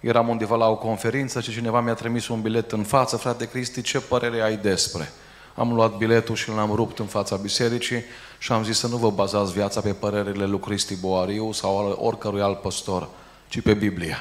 Eram undeva la o conferință și cineva mi-a trimis un bilet în față. Frate Cristi, ce părere ai despre? Am luat biletul și l-am rupt în fața bisericii și am zis să nu vă bazați viața pe părerile lui Cristi Boariu sau al oricărui alt păstor, ci pe Biblie.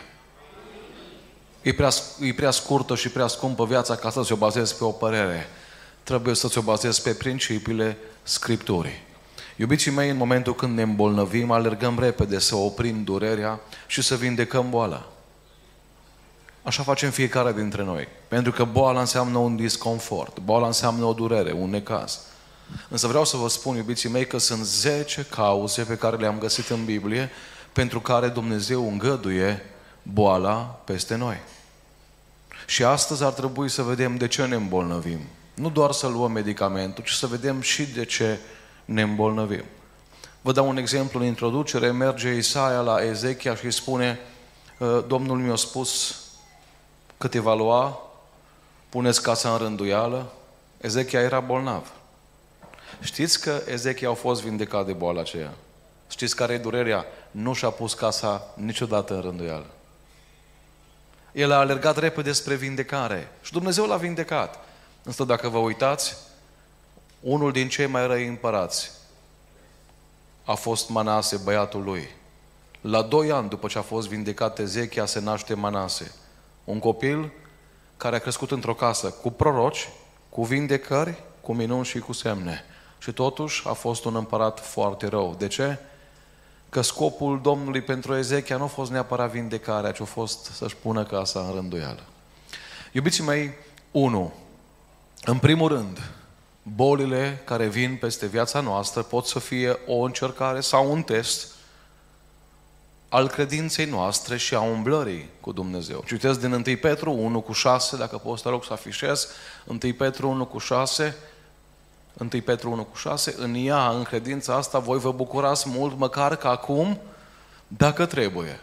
E prea scurtă și prea scumpă viața ca să ți-o bazezi pe o părere. Trebuie să ți-o bazezi pe principiile Scripturii. Iubiții mei, în momentul când ne îmbolnăvim, alergăm repede să oprim durerea și să vindecăm boala. Așa facem fiecare dintre noi. Pentru că boala înseamnă un disconfort, boala înseamnă o durere, un necaz. Însă vreau să vă spun, iubiții mei, că sunt 10 cauze pe care le-am găsit în Biblie pentru care Dumnezeu îngăduie boala peste noi. Și astăzi ar trebui să vedem de ce ne îmbolnăvim. Nu doar să luăm medicamentul, ci să vedem și de ce ne îmbolnăvim. Vă dau un exemplu în introducere. Merge Isaia la Ezechia și îi spune: Domnul mi-a spus că te va lua, puneți casa în rânduială. Ezechia era bolnav. Știți că Ezechia a fost vindecat de boala aceea? Știți care e durerea? Nu și-a pus casa niciodată în rânduială. El a alergat repede spre vindecare și Dumnezeu l-a vindecat. Însă dacă vă uitați, unul din cei mai răi împărați a fost Manase, băiatul lui. La 2 ani după ce a fost vindecat Ezechia, se naște Manase. Un copil care a crescut într-o casă cu proroci, cu vindecări, cu minuni și cu semne. Și totuși a fost un împărat foarte rău. De ce? Că scopul Domnului pentru Ezechia nu a fost neapărat vindecarea, ci a fost să-și pună casa în rânduială. Iubiții mei, 1. În primul rând, bolile care vin peste viața noastră pot să fie o încercare sau un test al credinței noastre și a umblării cu Dumnezeu. Citesc din 1 Petru 1:6, dacă poți să rog să afișez, 1 Petru 1:6, 1 Petru 1:6, în ea, în credința asta, voi vă bucurați mult, măcar că acum, dacă trebuie.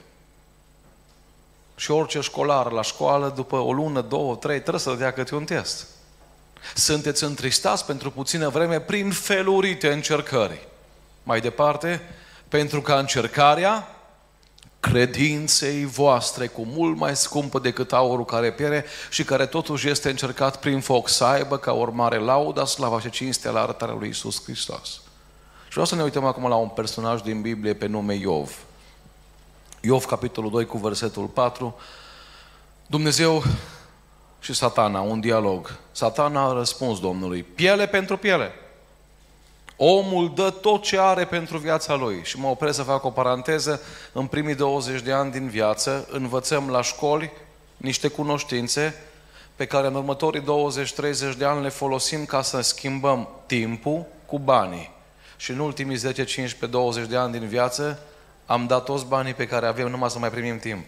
Și orice școlar la școală, după o lună, 2, 3, trebuie să dea câte un test. Sunteți întristați pentru puțină vreme prin felurite încercări. Mai departe, pentru ca încercarea credinței voastre, cu mult mai scumpă decât aurul care piere și care totuși este încercat prin foc, să aibă ca urmare lauda, slava și cinstea la arătarea lui Iisus Hristos. Și vreau să ne uităm acum la un personaj din Biblie pe nume Iov. Iov, capitolul 2, cu versetul 4. Dumnezeu și Satana, un dialog. Satana a răspuns Domnului: piele pentru piele. Omul dă tot ce are pentru viața lui. Și mă opresc să fac o paranteză. În primii 20 de ani din viață învățăm la școli niște cunoștințe pe care în următorii 20-30 de ani le folosim ca să schimbăm timpul cu banii. Și în ultimii 10, 15, 20 de ani din viață am dat toți banii pe care avem numai să mai primim timp.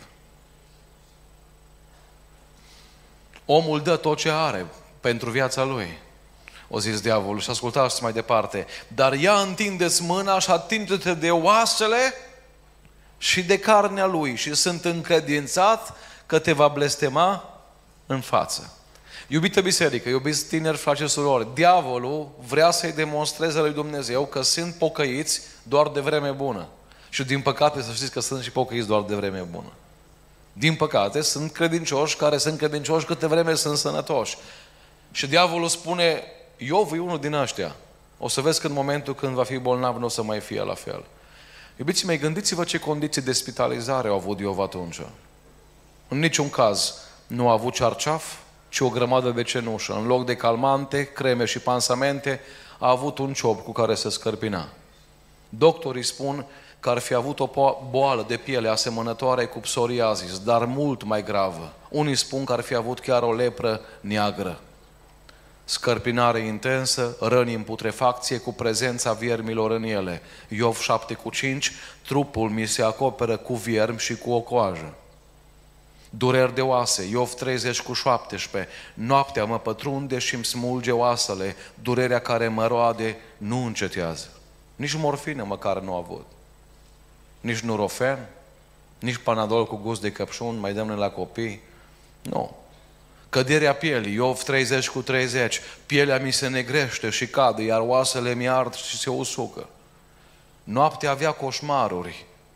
Omul dă tot ce are pentru viața lui. O zis diavolul, și ascultați mai departe: dar ia întindeți mâna și atinge-te de oasele și de carnea lui și sunt încredințat că te va blestema în față. Iubită biserică, iubiți tineri, frați și surori, diavolul vrea să-i demonstreze lui Dumnezeu că sunt pocăiți doar de vreme bună. Și din păcate să știți că sunt și pocăiți doar de vreme bună. Din păcate sunt credincioși care sunt credincioși câte vreme sunt sănătoși. Și diavolul spune: Iov e unul din ăștia. O să vezi că în momentul când va fi bolnav nu o să mai fie la fel. Iubiții mei, gândiți-vă ce condiții de spitalizare au avut Iov atunci. În niciun caz nu a avut cearceaf, ci o grămadă de cenușă. În loc de calmante, creme și pansamente, a avut un ciop cu care se scărpina. Doctorii spun că ar fi avut o boală de piele asemănătoare cu psoriazis, dar mult mai gravă. Unii spun că ar fi avut chiar o lepră neagră. Scărpinare intensă, răni în putrefacție cu prezența viermilor în ele. Iov 7:5, trupul mi se acoperă cu viermi și cu o coajă. Dureri de oase, Iov 30:17, noaptea mă pătrunde și îmi smulge oasele, durerea care mă roade nu încetează. Nici morfină măcar nu a avut. Nici Nurofen, nici Panadol cu gust de căpșun, mai dăm la copii. Nu. Căderea pielii, Iov 30:30, pielea mi se negrește și cade, iar oasele mi ard și se usucă. Noaptea avea coșmaruri,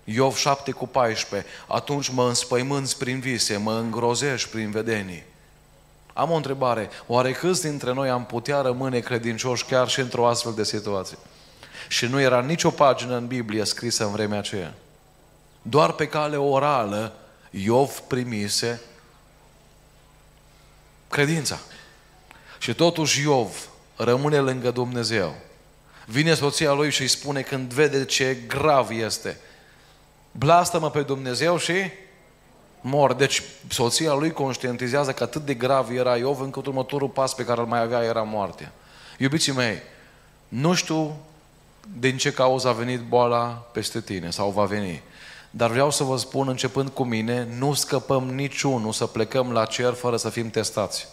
Iov 7:14. Atunci mă înspăimânți prin vise, mă îngrozești prin vedenii. Am o întrebare. Oare câți dintre noi am putea rămâne credincioși chiar și într-o astfel de situație? Și nu era nicio pagină în Biblie scrisă în vremea aceea. Doar pe cale orală Iov primise credința. Și totuși Iov rămâne lângă Dumnezeu. Vine soția lui și îi spune când vede ce grav este: blastămă pe Dumnezeu și mor. Deci soția lui conștientizează că atât de grav era Iov, încât următorul pas pe care îl mai avea era moartea. Iubiții mei, nu știu din ce cauză a venit boala peste tine sau va veni, dar vreau să vă spun, începând cu mine, nu scăpăm niciunul să plecăm la cer fără să fim testați.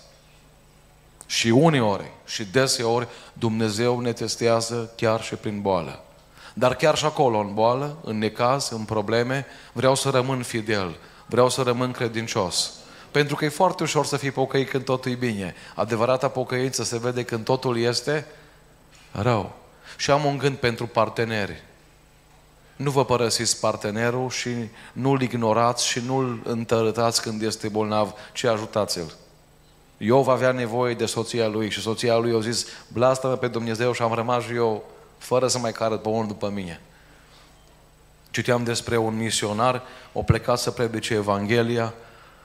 Și uneori și deseori Dumnezeu ne testează chiar și prin boală. Dar chiar și acolo, în boală, în necaz, în probleme, vreau să rămân fidel, vreau să rămân credincios. Pentru că e foarte ușor să fii pocăit când totul e bine. Adevărata pocăință se vede când totul este rău. Și am un gând pentru parteneri. Nu vă părăsiți partenerul și nu-l ignorați și nu-l întărâtați când este bolnav, ci ajutați-l. Iov avea nevoie de soția lui și soția lui a zis: blastămă pe Dumnezeu, și am rămas eu fără să mai cară pe unul după mine. Citeam despre un misionar, o plecat să predice Evanghelia.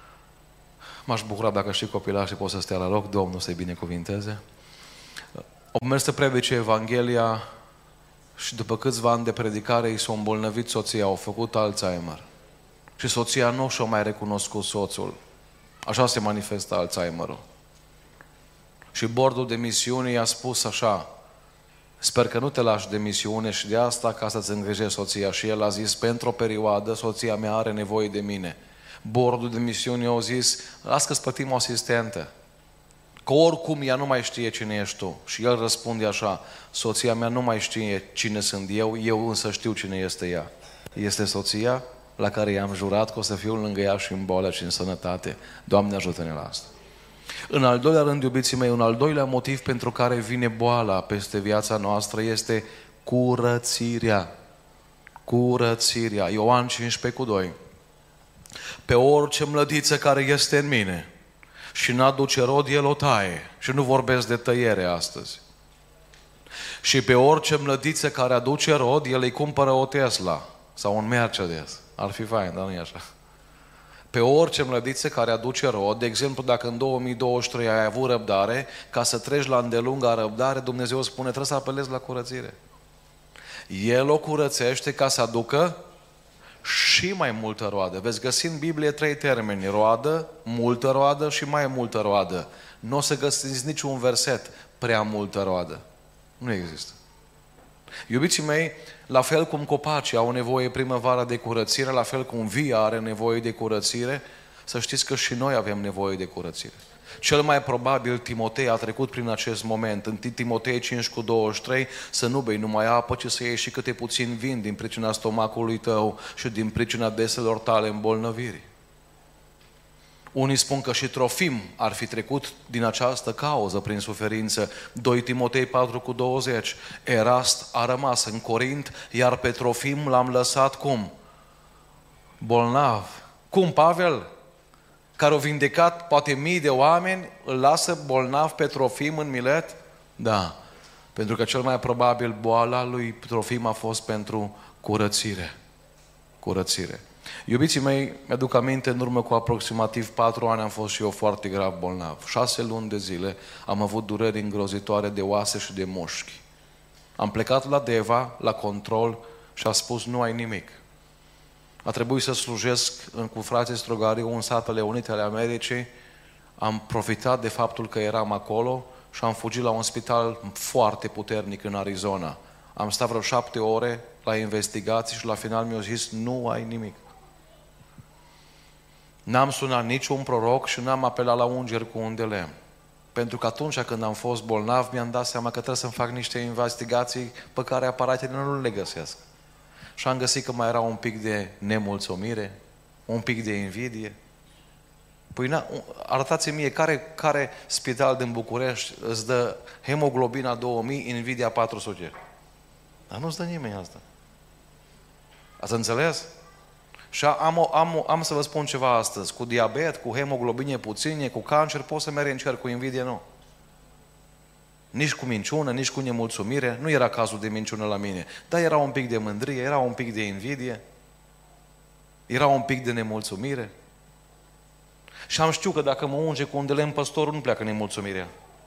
M-aș bucura dacă știi copilașii pot să stea la loc, Domnul să-i binecuvinteze. O mers să predice Evanghelia și după câțiva ani de predicare i s-a îmbolnăvit soția, au făcut Alzheimer. Și soția nu și-a mai recunoscut soțul. Așa se manifestă Alzheimerul. Și bordul de misiune i-a spus așa: sper că nu te lași de misiune și de asta ca să-ți îngrijești soția. Și el a zis: pentru o perioadă soția mea are nevoie de mine. Bordul de misiune a zis: las că-ți plătim o asistentă, că oricum ea nu mai știe cine ești tu. Și el răspunde așa: soția mea nu mai știe cine sunt eu însă știu cine este ea. Este soția la care i-am jurat că o să fiu lângă ea și în boală și în sănătate. Doamne, ajută-ne la asta. În al doilea rând, iubiții mei, un al doilea motiv pentru care vine boala peste viața noastră este curățirea. Curățirea. Ioan 15:2. Pe orice mlădiță care este în mine și n-aduce rod, el o taie. Și nu vorbesc de tăiere astăzi. Și pe orice mlădiță care aduce rod, el îi cumpără o Tesla sau un Mercedes. Ar fi fain, dar nu e așa. Pe orice mlădiță care aduce rod, de exemplu, dacă în 2023 ai avut răbdare, ca să treci la îndelunga răbdare, Dumnezeu spune: trebuie să apelezi la curățire. El o curățește ca să aducă și mai multă roadă. Veți găsi în Biblie 3 termeni: roadă, multă roadă și mai multă roadă. Nu o să găsiți niciun verset prea multă roadă. Nu există. Iubiții mei, la fel cum copacii au nevoie primăvara de curățire, la fel cum via are nevoie de curățire, să știți că și noi avem nevoie de curățire. Cel mai probabil Timotei a trecut prin acest moment. În Timotei 5:23, să nu bei numai apă, ci să iei și câte puțin vin din pricina stomacului tău și din pricina deselor tale îmbolnăviri. Unii spun că și Trofim ar fi trecut din această cauză prin suferință. 2 Timotei 4:20. Erast a rămas în Corint, iar pe Trofim l-am lăsat cum? Bolnav. Cum, Pavel? Care au vindecat poate mii de oameni, îl lasă bolnav pe Trofim în Milet? Da. Pentru că cel mai probabil boala lui Trofim a fost pentru curățire. Curățire. Iubiții mei, mi-aduc aminte, în urmă cu aproximativ 4 ani am fost și eu foarte grav bolnav. 6 luni de zile am avut dureri îngrozitoare de oase și de mușchi. Am plecat la Deva, la control, și a spus: nu ai nimic. A trebuit să slujesc cu frații Strogariu în Statele Unite ale Americii. Am profitat de faptul că eram acolo și am fugit la un spital foarte puternic în Arizona. Am stat vreo 7 ore la investigații și la final mi-au zis: nu ai nimic. N-am sunat niciun proroc și n-am apelat la ungeri cu un de lemn. Pentru că atunci când am fost bolnav, mi-am dat seama că trebuie să-mi fac niște investigații pe care aparatele nu le găsesc. Și am găsit că mai era un pic de nemulțumire, un pic de invidie. Păi arătați-mi mie care spital din București îți dă hemoglobina 2000, invidia 400. Dar nu-ți dă nimeni asta. Ați înțeles? Și am să vă spun ceva astăzi. Cu diabet, cu hemoglobine puține, cu cancer, poți să mergi în cer, cu invidie nu. Nici cu minciună, nici cu nemulțumire. Nu era cazul de minciună la mine. Dar era un pic de mândrie, era un pic de invidie, era un pic de nemulțumire. Și am știut că dacă mă unge cu un de lemn păstorul, nu pleacă nemulțumirea.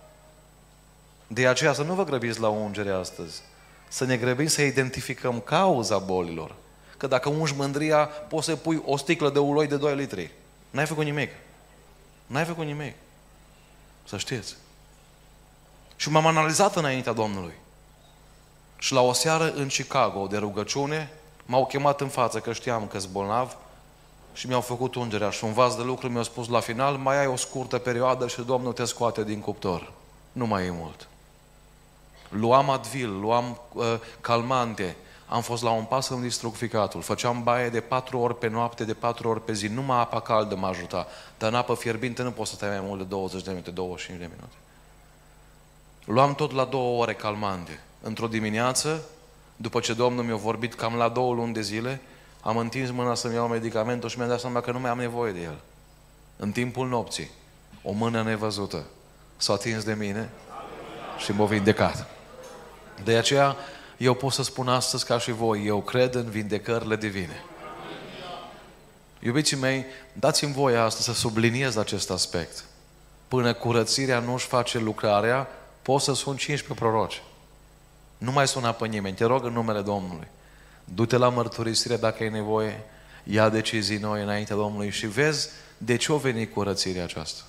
De aceea să nu vă grăbiți la ungere astăzi. Să ne grăbim să identificăm cauza bolilor. Că dacă ungi mândria, poți să pui o sticlă de uloi de 2 litri. N-ai făcut nimic. N-ai făcut nimic. Să știți. Și m-am analizat înaintea Domnului. Și la o seară în Chicago de rugăciune, m-au chemat în față că știam că-s bolnav și mi-au făcut ungerea. Și un vas de lucru mi-a spus la final, mai ai o scurtă perioadă și Domnul te scoate din cuptor. Nu mai e mult. Luam Advil, luam calmante, am fost la un pas să-mi distrug ficatul, făceam baie de 4 ori pe noapte, de 4 ori pe zi, numai apa caldă mă ajuta, dar în apă fierbinte nu poți să stai mai mult de 20 de minute, 25 de minute. Luam tot la 2 ore calmante. Într-o dimineață, după ce Domnul mi-a vorbit cam la 2 luni de zile, am întins mâna să-mi iau medicamentul și mi-am dat seama că nu mai am nevoie de el. În timpul nopții, o mână nevăzută s-a atins de mine și m-a vindecat. De aceea, eu pot să spun astăzi ca și voi, eu cred în vindecările divine. Iubiții mei, dați-mi voie astăzi să subliniez acest aspect. Până curățirea nu-și face lucrarea, poți să sun 15 proroci. Nu mai suna pe nimeni, te rog în numele Domnului. Du-te la mărturisire dacă e nevoie, ia decizii noi înaintea Domnului și vezi de ce a venit curățirea aceasta.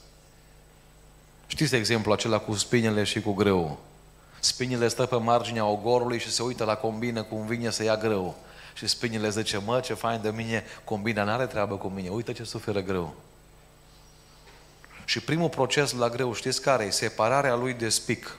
Știți exemplul acela cu spinele și cu grâul? Spinile stă pe marginea ogorului și se uită la combină cum vine să ia grâu. Și spinile zice, mă, ce fain de mine, combina n-are treabă cu mine, uite ce suferă grâu. Și primul proces la grâu, știți care e? Separarea lui de spic.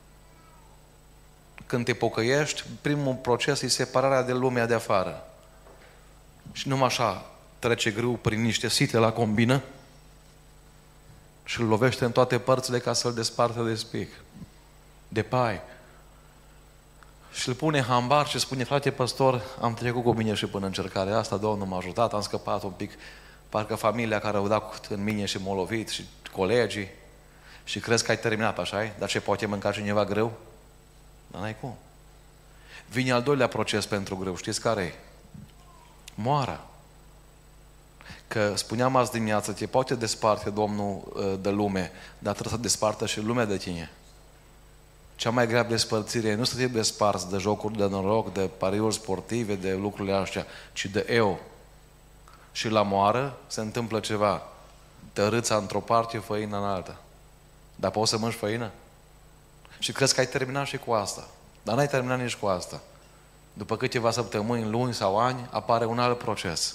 Când te pocăiești, primul proces e separarea de lumea de afară. Și numai așa trece grâu prin niște site la combină și îl lovește în toate părțile ca să-l despartă de spic, de pai. Și îl pune hambar și spune, frate păstor, am trecut cu mine și până încercarea asta, Domnul m-a ajutat, am scăpat un pic, parcă familia care au dat în mine și m-a lovit și colegii. Și crezi că ai terminat, așa-i? Dar ce, poate mânca cineva grâu? Dar n-ai cum. Vine al doilea proces pentru grâu, știți care e? Moara. Că spuneam azi dimineață, te poate desparte Domnul de lume, dar trebuie să despartă și lumea de tine. Cea mai grea despărțire nu să te desparți de jocuri de noroc, de pariuri sportive, de lucrurile astea, ci de eu. Și la moară se întâmplă ceva. Tărâța într-o parte, făina în alta. Dar poți să mănânci făină? Și crezi că ai terminat și cu asta. Dar n-ai terminat nici cu asta. După câteva săptămâni, luni sau ani, apare un alt proces.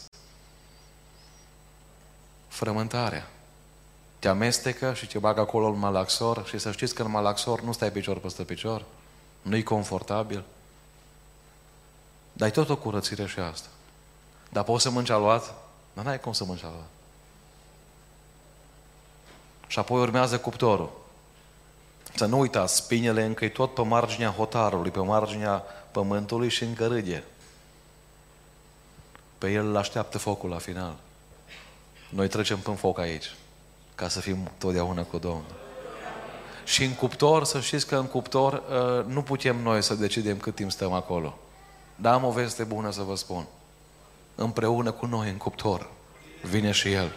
Frământarea. Te amestecă și te bagă acolo în malaxor și să știți că în malaxor nu stai picior peste picior. Nu-i confortabil. Dar e tot o curățire și asta. Dar poți să mănânci aluat? Dar n-ai cum să mănânci aluat. Și apoi urmează cuptorul. Să nu uitați, spinele încă e tot pe marginea hotarului, pe marginea pământului și încă râde. Pe el îl așteaptă focul la final. Noi trecem până foc aici, ca să fim totdeauna cu Domnul. Și în cuptor, să știți că în cuptor nu putem noi să decidem cât timp stăm acolo. Dar am o veste bună să vă spun. Împreună cu noi în cuptor vine și El.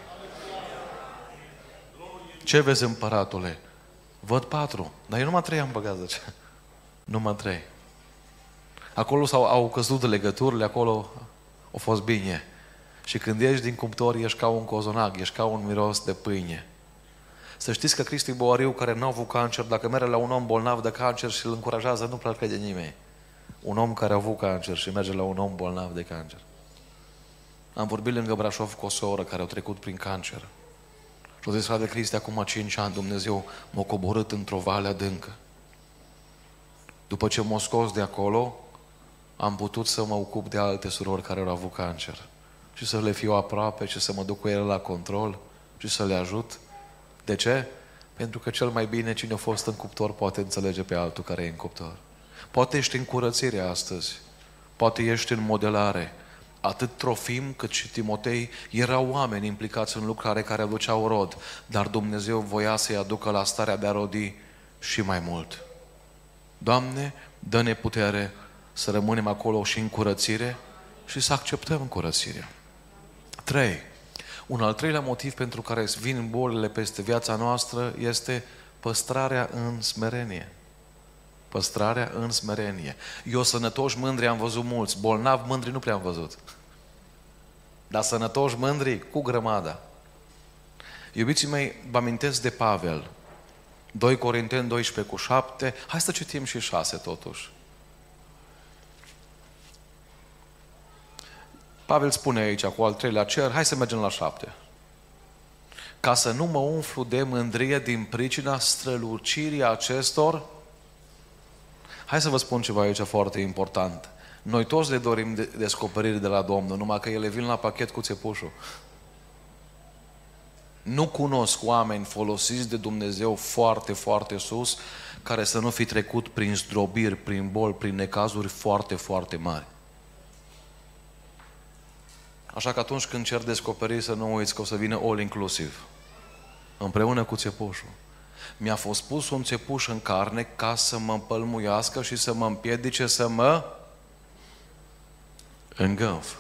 Ce vezi, împăratule? Văd 4, dar eu numai 3 am băgat, zice. Numai 3. Acolo au căzut legăturile, acolo a fost bine. Și când ieși din cuptor, ești ca un cozonac, ești ca un miros de pâine. Să știți că Cristi Boariu, care n-a avut cancer, dacă merge la un om bolnav de cancer și îl încurajează, nu prea crede nimeni. Un om care a avut cancer și merge la un om bolnav de cancer. Am vorbit lângă Brașov cu o soră care a trecut prin cancer. Și-o zis, frate Cristi, acum 5 ani Dumnezeu m-a coborât într-o vale adâncă. După ce m-a scos de acolo, am putut să mă ocup de alte surori care au avut cancer. Și să le fiu aproape și să mă duc cu ele la control și să le ajut. De ce? Pentru că cel mai bine cine a fost în cuptor poate înțelege pe altul care e în cuptor. Poate ești în curățire astăzi. Poate ești în modelare. Atât Trofim cât și Timotei erau oameni implicați în lucrare care aduceau rod, dar Dumnezeu voia să-i aducă la starea de a rodi și mai mult. Doamne, dă-ne putere să rămânem acolo și în curățire și să acceptăm curățirea. 3. Un al treilea motiv pentru care vin bolile peste viața noastră este păstrarea în smerenie. Păstrarea în smerenie. Eu sănătoși mândri am văzut mulți, bolnavi mândri nu prea am văzut. Dar sănătoși mândri cu grămada. Iubiții mei, vă amintesc de Pavel. 2 Corinteni 12:7. Hai să citim și 6 totuși. Pavel spune aici cu al treilea cer, hai să mergem la 7. Ca să nu mă umflu de mândrie din pricina strălucirii acestor. Hai să vă spun ceva aici foarte important. Noi toți le dorim descoperiri de la Domnul, numai că ele vin la pachet cu țepușul. Nu cunosc oameni folosiți de Dumnezeu foarte, foarte sus, care să nu fi trecut prin zdrobiri, prin boli, prin necazuri foarte, foarte mari. Așa că atunci când cer descoperiri, să nu uiți că o să vină all inclusiv. Împreună cu țepușul. Mi-a fost pus un țepuș în carne ca să mă împălmuiască și să mă împiedice să mă îngânf.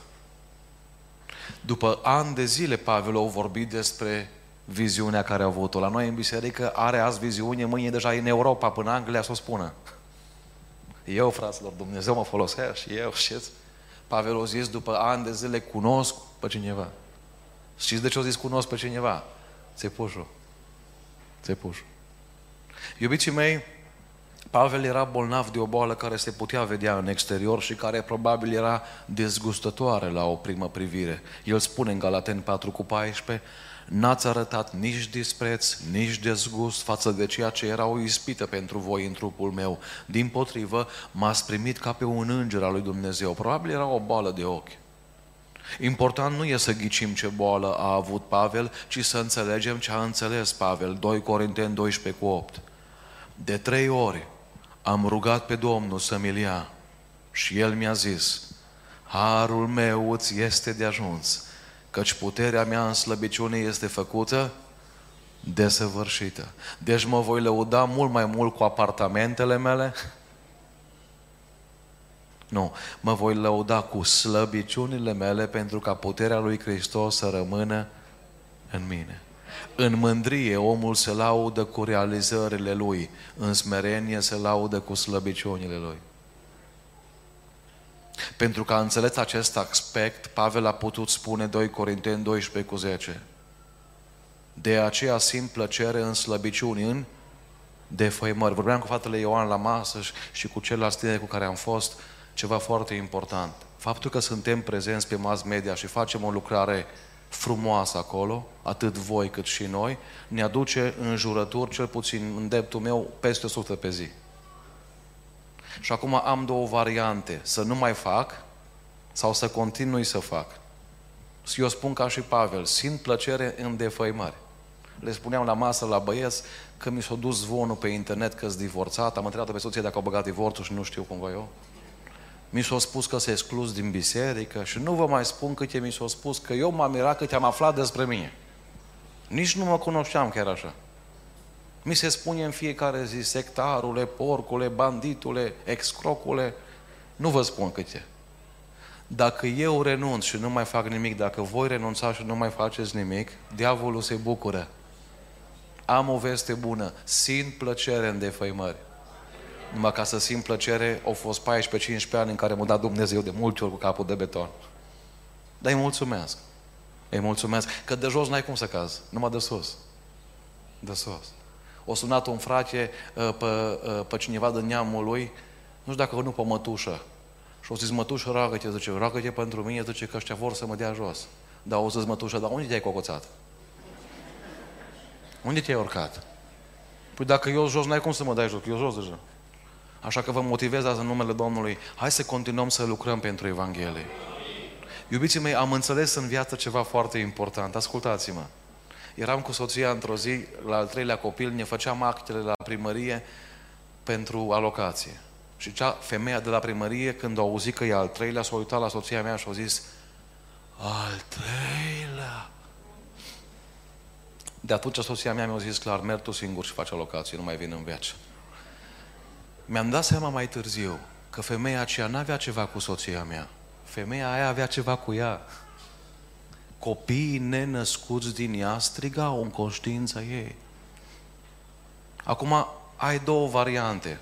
După ani de zile, Pavel a vorbit despre viziunea care a avut-o. La noi în biserică are azi viziune, mâine deja e în Europa, până Anglia să o spună. Eu, fraților, Dumnezeu mă folosea și eu, știți? Pavel a zis, după ani de zile, cunosc pe cineva. Știți de ce a zis cunosc pe cineva? Țepușul. Țepușul. Iubiții mei, Pavel era bolnav de o boală care se putea vedea în exterior și care probabil era dezgustătoare la o primă privire. El spune în Galateni 4:14, n-ați arătat nici dispreț, nici dezgust față de ceea ce era o ispită pentru voi în trupul meu. Dimpotrivă, m-ați primit ca pe un înger al lui Dumnezeu. Probabil era o boală de ochi. Important nu e să ghicim ce boală a avut Pavel, ci să înțelegem ce a înțeles Pavel. 2 Corinteni 12:8. De 3 ori am rugat pe Domnul să mi-l ia și El mi-a zis, harul meu îți este de ajuns, căci puterea mea în slăbiciune este făcută desăvârșită. Deci mă voi lăuda mult mai mult cu apartamentele mele? Nu, mă voi lăuda cu slăbiciunile mele pentru ca puterea lui Hristos să rămână în mine. În mândrie omul se laudă cu realizările lui, în smerenie se laudă cu slăbiciunile lui. Pentru că a înțeles acest aspect, Pavel a putut spune 2 Corinteni 12:10. De aceea simt plăcere în slăbiciuni, în defăimări. Vorbeam cu fratele Ioan la masă și cu ceilalți tineri cu care am fost, ceva foarte important. Faptul că suntem prezenți pe mass media și facem o lucrare frumoasă acolo, atât voi cât și noi, ne aduce înjurături, cel puțin în dreptul meu, peste 100 pe zi. Și acum am 2 variante, să nu mai fac sau să continui să fac. Și eu spun ca și Pavel, simt plăcere în defăimări. Le spuneam la masă la băieți că mi s-a dus zvonul pe internet că-s divorțat, am întrebat pe soție dacă au băgat divorțul și nu știu cum vă eu. Mi s-a spus că s-a exclus din biserică și nu vă mai spun câte mi s-a spus că eu m-am mirat câte am aflat despre mine. Nici nu mă cunoșteam chiar așa. Mi se spune în fiecare zi, sectarule, porcule, banditule, excrocule, nu vă spun câte. Dacă eu renunț și nu mai fac nimic, dacă voi renunța și nu mai faceți nimic, diavolul se bucură. Am o veste bună, simt plăcere în defăimări. Numai ca să simt plăcere, au fost 14-15 ani în care m-a dat Dumnezeu de multe ori cu capul de beton. Dar îi mulțumesc. Îi mulțumesc. Că de jos n-ai cum să cazi, numai de sus. De sus. O sunat un frate pe cineva din neamul lui, nu știu dacă nu pe mătușă. Și o zis, mătușă, roagă-te, zice, roagă-te pentru mine, zice că ăștia vor să mă dea jos. Dar o zis, mătușă, dar unde te-ai cocoțat? Unde te-ai urcat? Păi dacă eu jos, n-ai cum să mă dai jos, eu jos deja. Așa că vă motivez azi în numele Domnului. Hai să continuăm să lucrăm pentru Evanghelie. Iubiții mei, am înțeles în viață ceva foarte important. Ascultați-mă. Eram cu soția într-o zi, la al 3-lea copil, ne făceam actele la primărie pentru alocație. Și femeia de la primărie, când a auzit că e al 3-lea, s-a uitat la soția mea și a zis, Al treilea. De atunci soția mea mi-a zis clar, merg tu singur și faci alocație, nu mai vin în viață. Mi-am dat seama mai târziu că femeia aceea n-avea ceva cu soția mea. Femeia aia avea ceva cu ea. Copiii nenăscuți din ea strigau în conștiința ei. Acum ai două variante.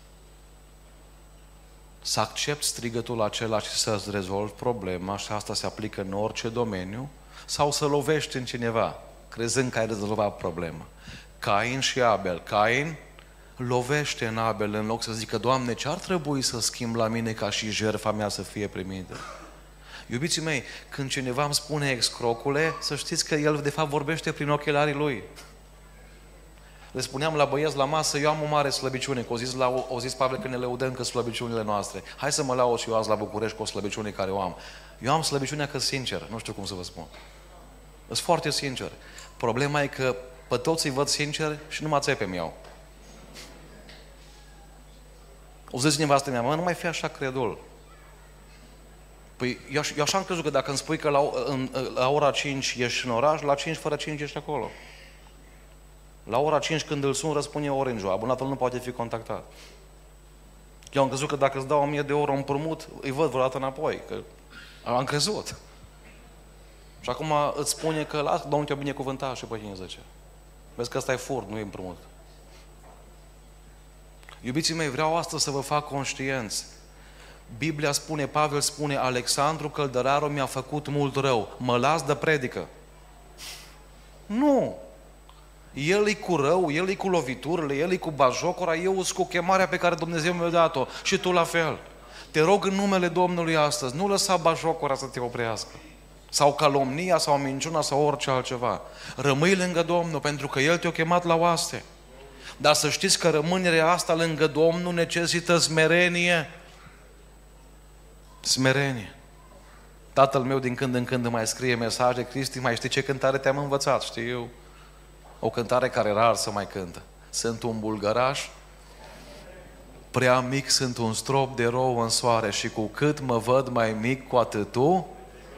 Să accepti strigătul acela și să-ți rezolvi problema, și asta se aplică în orice domeniu, sau să lovești în cineva, crezând că ai rezolvat problema. Cain și Abel. Cain lovește în Abel în loc să zică, Doamne, ce ar trebui să schimb la mine ca și jertfa mea să fie primită? Iubiții mei, când cineva îmi spune excrocule, să știți că el de fapt vorbește prin ochelarii lui. Le spuneam la băieți la masă, eu am o mare slăbiciune, că o zis Pavel că ne lăudăm că slăbiciunile noastre. Hai să mă laud și eu azi la București cu o slăbiciune care o am. Eu am slăbiciunea că sincer, nu știu cum să vă spun. Sunt foarte sincer. Problema e că pe toți îi văd sincer și numai țepe mi-au. O zis nevastă mea, mă, nu mai fi așa credul. Păi eu așa am crezut că dacă îmi spui că la ora 5 ești în oraș, la 5 fără 5 ești acolo. La ora 5 când îl sun, răspunde Orange-ul. Abonatul nu poate fi contactat. Eu am crezut că dacă îți dau 1000 de euro împrumut, îi văd vreodată înapoi. Că am crezut. Și acum îți spune că lasă, Domnul te-a binecuvântat și pe 50. Vezi că ăsta e furt, nu e împrumut. Iubiții mei, vreau astăzi să vă fac conștienți. Biblia spune, Pavel spune, Alexandru Căldăraru mi-a făcut mult rău. Mă las de predică. Nu! El e cu rău, el e cu loviturile, el e cu bajocura, eu sunt cu chemarea pe care Dumnezeu mi-a dat-o și tu la fel. Te rog în numele Domnului astăzi, nu lăsa bajocura să te oprească. Sau calomnia, sau minciuna, sau orice altceva. Rămâi lângă Domnul, pentru că El te-a chemat la oaste. Dar să știți că rămânerea asta lângă Domnul necesită smerenie. Smerenie. Tatăl meu din când în când îmi mai scrie mesaje, Cristi, mai știi ce cântare te-am învățat? Știu. O cântare care rar să mai cântă. Sunt un bulgăraș, prea mic sunt un strop de rou în soare și cu cât mă văd mai mic, cu atât tu.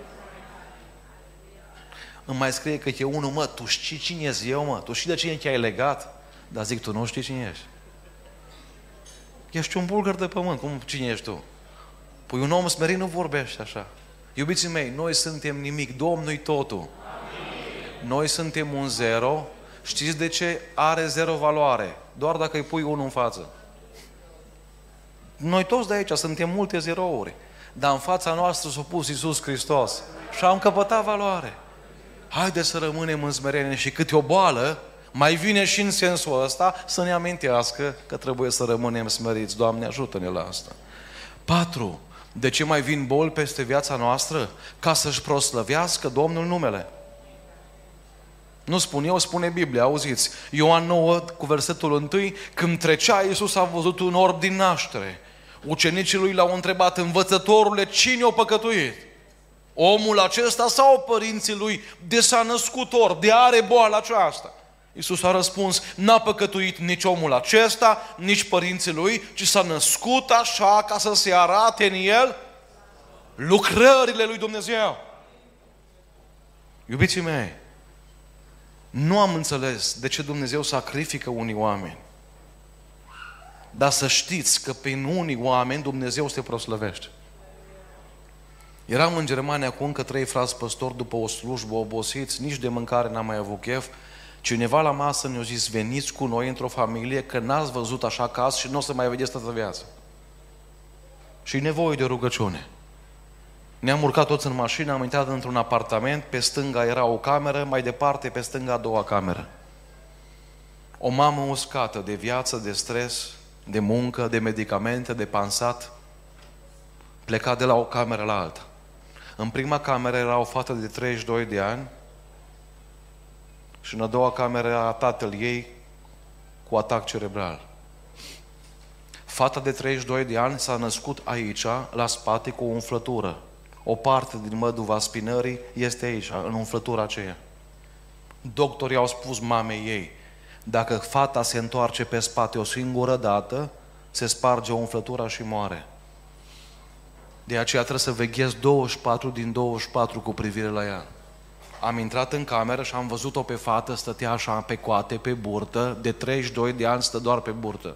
Îmi mai scrie că e unul, mă, tu știi cine ești eu, mă? Tu știi de cine te-ai legat? Dar zic, tu nu știi cine ești. Ești un bulgar de pământ, cine ești tu? Păi un om smerit nu vorbește așa. Iubiții mei, noi suntem nimic, Domnul-i totul. Amin. Noi suntem un zero. Știți de ce are zero valoare? Doar dacă îi pui unul în față. Noi toți de aici suntem multe zerouri. Dar în fața noastră s-a pus Iisus Hristos. Și am căpătat valoare. Haideți să rămânem în smerenie și câte o boală mai vine și în sensul ăsta să ne amintească că trebuie să rămânem smeriți. Doamne, ajută-ne la asta. 4. De ce mai vin boli peste viața noastră? Ca să-și proslăvească Domnul numele. Nu spun eu, spune Biblia, auziți. Ioan 9, cu versetul 1, când trecea, Iisus a văzut un orb din naștere. Ucenicii lui l-au întrebat, învățătorule, cine o păcătuit? Omul acesta sau părinții lui de s-a născut orb, de are boala aceasta? Iisus a răspuns, n-a păcătuit nici omul acesta, nici părinții lui, ci s-a născut așa ca să se arate în el lucrările lui Dumnezeu. Iubiții mei, nu am înțeles de ce Dumnezeu sacrifică unii oameni. Dar să știți că prin unii oameni Dumnezeu se proslăvește. Eram în Germania cu încă 3 frați păstori după o slujbă obosiți, nici de mâncare n-am mai avut chef. Cineva la masă ne-a zis, veniți cu noi într-o familie că n-ați văzut așa caz și nu o să mai vedeți toată viața. Și nevoie de rugăciune. Ne-am urcat toți în mașină, am intrat într-un apartament, pe stânga era o cameră, mai departe pe stânga a doua cameră. O mamă uscată de viață, de stres, de muncă, de medicamente, de pansat, pleca de la o cameră la alta. În prima cameră era o fată de 32 de ani și în a doua cameră era tatăl ei cu atac cerebral. Fata de 32 de ani s-a născut aici, la spate, cu o umflătură. O parte din măduva spinării este aici, în umflătura aceea. Doctorii au spus mamei ei, dacă fata se întoarce pe spate o singură dată, se sparge umflătura și moare. De aceea trebuie să veghez 24 din 24 cu privire la ea. Am intrat în cameră și am văzut-o pe fată, stătea așa pe coate, pe burtă, de 32 de ani stă doar pe burtă.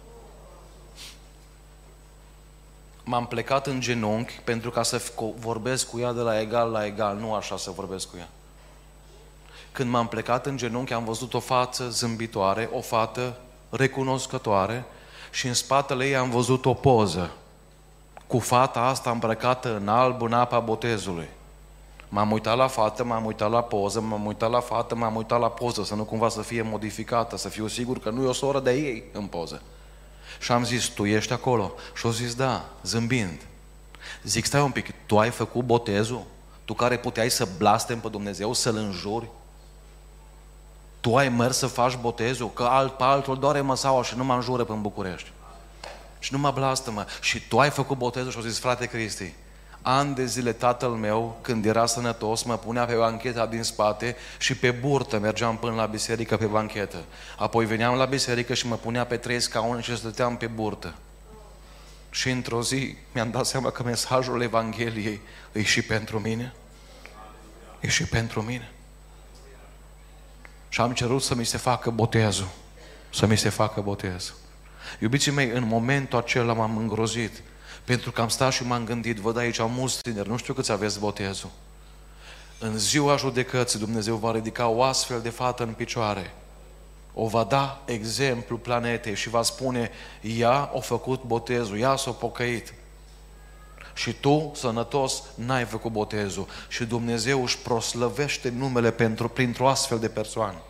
M-am plecat în genunchi pentru ca să vorbesc cu ea de la egal la egal, nu așa să vorbesc cu ea. Când m-am plecat în genunchi, am văzut o față zâmbitoare, o fată recunoscătoare și în spatele ei am văzut o poză cu fata asta îmbrăcată în alb în apa botezului. M-am uitat la fată, m-am uitat la poză, m-am uitat la fată, m-am uitat la poză, să nu cumva să fie modificată, să fiu sigur că nu e o soră de ei în poză. Și am zis, tu ești acolo? Și au zis, da, zâmbind. Zic, stai un pic, tu ai făcut botezul? Tu care puteai să blastemi pe Dumnezeu, să-L înjuri? Tu ai mers să faci botezul? Că pe altul doare măsaua și nu mă înjură până în București. Și nu mă blastămă. Și tu ai făcut botezul? Și au zis, frate Cristi, ani de zile tatăl meu, când era sănătos, mă punea pe bancheta din spate și pe burtă mergeam până la biserică pe banchetă. Apoi veneam la biserică și mă punea pe 3 scaune și stăteam pe burtă. Și într-o zi mi-am dat seama că mesajul Evangheliei e și pentru mine. E și pentru mine. Și am cerut să mi se facă botezul. Să mi se facă botezul. Iubiții mei, în momentul acela m-am îngrozit. Pentru că am stat și m-am gândit, văd aici mulți tineri, nu știu câți aveți botezul. În ziua judecății Dumnezeu va ridica o astfel de fată în picioare. O va da exemplu planetei și va spune, ea a făcut botezul, ea s-a pocăit. Și tu, sănătos, n-ai făcut botezul. Și Dumnezeu își proslăvește numele printr-o astfel de persoană.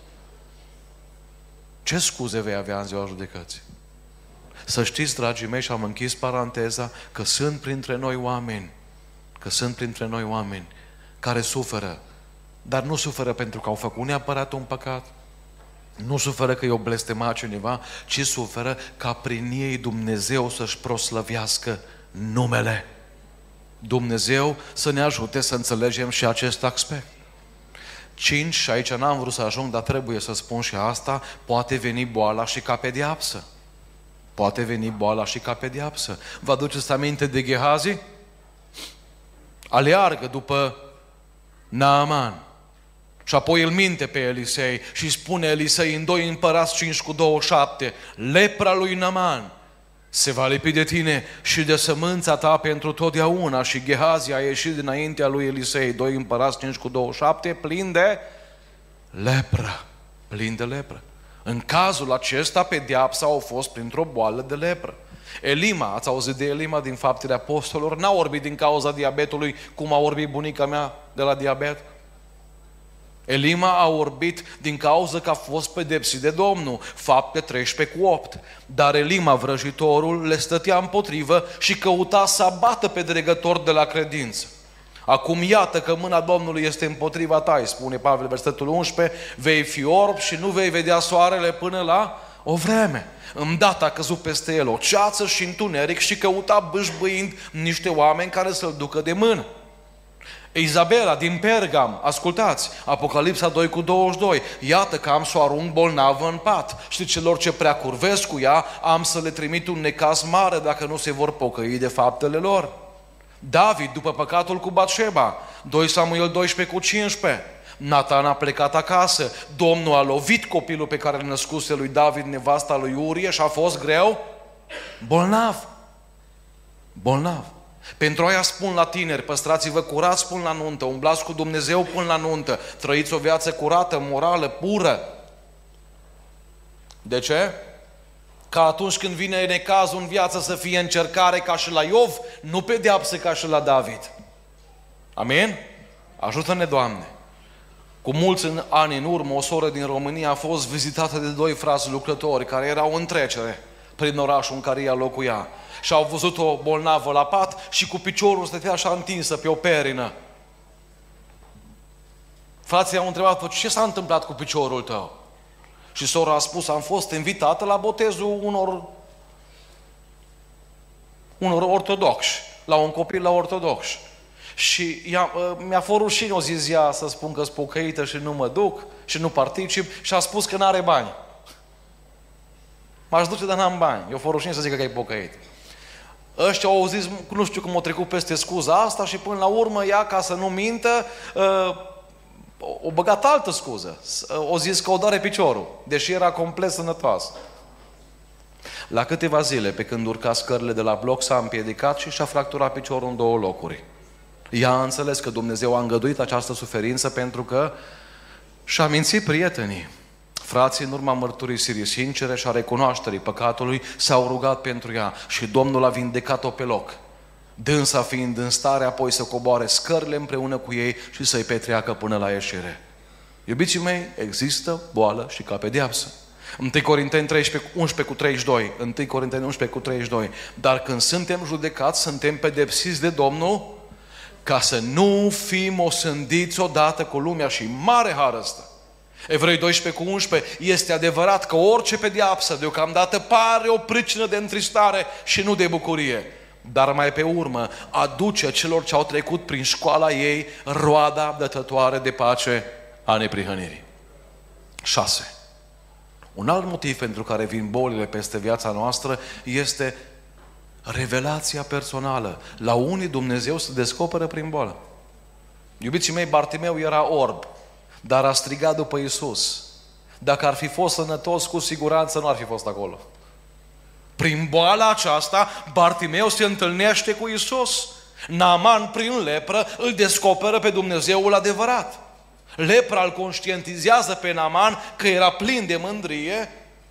Ce scuze vei avea în ziua judecății? Să știți, dragii mei, și am închis paranteza, că sunt printre noi oameni, care suferă, dar nu suferă pentru că au făcut neapărat un păcat, nu suferă că i-o blestema cineva, ci suferă ca prin ei Dumnezeu să-și proslăvească numele. Dumnezeu să ne ajute să înțelegem și acest aspect. 5, și aici n-am vrut să ajung, dar trebuie să spun și asta, poate veni boala și ca pedeapsă. Poate veni boala și ca pedeapsă. Vă aduceți aminte de Gehazi? Aleargă după Naaman. Și apoi îl minte pe Elisei și spune Elisei în 2 Împărați 5:27, lepra lui Naaman se va lipi de tine și de sămânța ta pentru totdeauna. Și Gehazi a ieșit dinaintea lui Elisei, 2 Împărați 5:27, plin de lepră. Plin de lepră. În cazul acesta, pedeapsa a fost printr-o boală de lepră. Elima, ați auzit de Elima din Faptele Apostolilor? N-a orbit din cauza diabetului, cum a orbit bunica mea de la diabet. Elima a orbit din cauza că a fost pedepsit de Domnul. Fapte 13:8. Dar Elima, vrăjitorul, le stătea împotrivă și căuta să abată pe dregător de la credință. Acum iată că mâna Domnului este împotriva ta, îi spune Pavel, versetul 11, vei fi orb și nu vei vedea soarele până la o vreme. Îndată a căzut peste el o ceață și întuneric și căuta bâșbâind niște oameni care să-l ducă de mână. Izabela din Pergam, ascultați, Apocalipsa 2:22, iată că am să o arunc bolnavă în pat și celor ce prea curvesc cu ea am să le trimit un necaz mare dacă nu se vor pocăi de faptele lor. David, după păcatul cu Batșeba, 2 Samuel 12:15, Natan a plecat acasă, Domnul a lovit copilul pe care îl născuse lui David, nevasta lui Urie, și a fost greu bolnav. Bolnav. Pentru aia spun la tineri, păstrați-vă curați până la nuntă, umblați cu Dumnezeu până la nuntă, trăiți o viață curată, morală, pură. De ce? Ca atunci când vine necazul în viață să fie încercare ca și la Iov, nu pedeapsă ca și la David. Amin? Ajută-ne, Doamne! Cu mulți ani în urmă, o soră din România a fost vizitată de 2 frați lucrători care erau în trecere prin orașul în care ea locuia. Și au văzut o bolnavă la pat și cu piciorul stătea așa întinsă pe o perină. Frații au întrebat, ce s-a întâmplat cu piciorul tău? Și sora a spus, am fost invitată la botezul unor ortodoxi, la un copil la ortodoxi. Și mi-a fost rușine, o zis ea, să spun că sunt pocăită și nu mă duc și nu particip, și a spus că n-are bani. M-aș duce, dar n-am bani. Eu fost rușine să zic că e pocăit. Ăștia au zis, nu știu cum au trecut peste scuza asta și până la urmă ea, ca să nu mintă, o băgat altă scuză. O zis că o doare piciorul, deși era complet sănătoasă. La câteva zile, pe când urca scările de la bloc, s-a împiedicat și și-a fracturat piciorul în 2 locuri. Ea a înțeles că Dumnezeu a îngăduit această suferință pentru că și-a mințit prietenii. Frații, în urma mărturisirii sincere și a recunoașterii păcatului, s-au rugat pentru ea și Domnul a vindecat-o pe loc. Dânsa fiind în stare apoi să coboare scările împreună cu ei și să-i petreacă până la ieșire. Iubiții mei, există boală și ca pedeapsă. 1 Corinteni 11:32. 1 Corinteni 11:32. Dar când suntem judecați, suntem pedepsiți de Domnul ca să nu fim osândiți odată cu lumea, și mare har ăsta. Evrei 12:11. Este adevărat că orice pedeapsă deocamdată pare o pricină de întristare și nu de bucurie, dar mai pe urmă aduce celor ce au trecut prin școala ei roada dătătoare de pace a neprihănirii. 6. Un alt motiv pentru care vin bolile peste viața noastră este revelația personală. La unii Dumnezeu se descoperă prin boală. Iubiții mei, Bartimeu era orb, dar a strigat după Iisus. Dacă ar fi fost sănătos, cu siguranță nu ar fi fost acolo. Prin boala aceasta, Bartimeu se întâlnește cu Iisus. Naaman, prin lepră, îl descoperă pe Dumnezeul adevărat. Lepra îl conștientizează pe Naaman că era plin de mândrie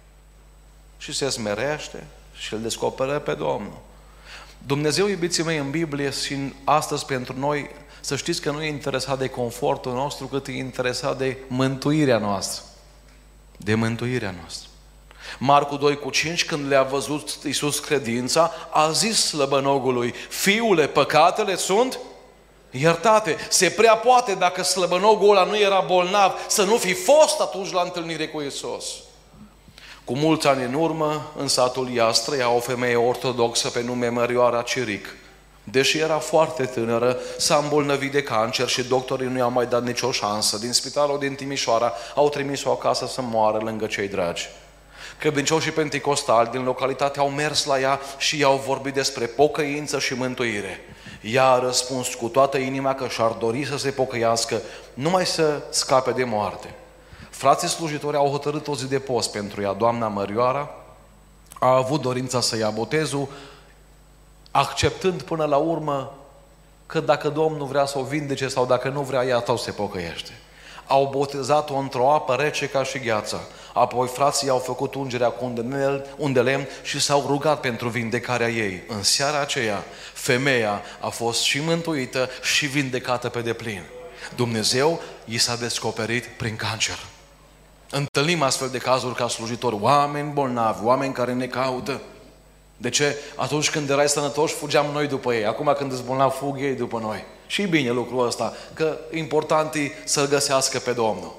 și se smerește și îl descoperă pe Domnul. Dumnezeu, iubiții mei, în Biblie și astăzi pentru noi, să știți că nu e interesat de confortul nostru, cât e interesat de mântuirea noastră. De mântuirea noastră. Marcu 2:5, când le-a văzut Iisus credința, a zis slăbănogului: Fiule, păcatele sunt iertate. Se prea poate, dacă slăbănogul ăla nu era bolnav, să nu fi fost atunci la întâlnire cu Iisus. Cu mulți ani în urmă, în satul Iași, trăia o femeie ortodoxă pe nume Mărioara Ciric. Deși era foarte tânără, s-a îmbolnăvit de cancer și doctorii nu i-au mai dat nicio șansă. Din spitalul din Timișoara au trimis-o acasă să moară lângă cei dragi. Credincioșii penticostali din localitate au mers la ea și i-au vorbit despre pocăință și mântuire. Ea a răspuns cu toată inima că și-ar dori să se pocăiască, numai să scape de moarte. Frații slujitori au hotărât o zi de post pentru ea. Doamna Mărioara a avut dorința să ia botezul, acceptând până la urmă că dacă Domnul vrea să o vindece sau dacă nu vrea, ea tot se pocăiește. Au botezat-o într-o apă rece ca și gheața. Apoi frații au făcut ungerea cu un de lemn și s-au rugat pentru vindecarea ei. În seara aceea, femeia a fost și mântuită și vindecată pe deplin. Dumnezeu i s-a descoperit prin cancer. Întâlnim astfel de cazuri ca slujitori, oameni bolnavi, oameni care ne caută. De ce? Atunci când erai sănătos, fugeam noi după ei. Acum când îți bolnav, fug ei după noi. Și bine lucrul ăsta, că important e să-L găsească pe Domnul.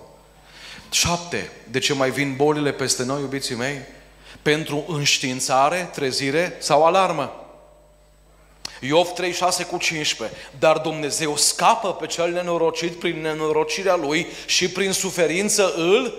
7. De ce mai vin bolile peste noi, iubiții mei? Pentru înștiințare, trezire sau alarmă. Iov 3:6-15. Dar Dumnezeu scapă pe cel nenorocit prin nenorocirea lui și prin suferință îl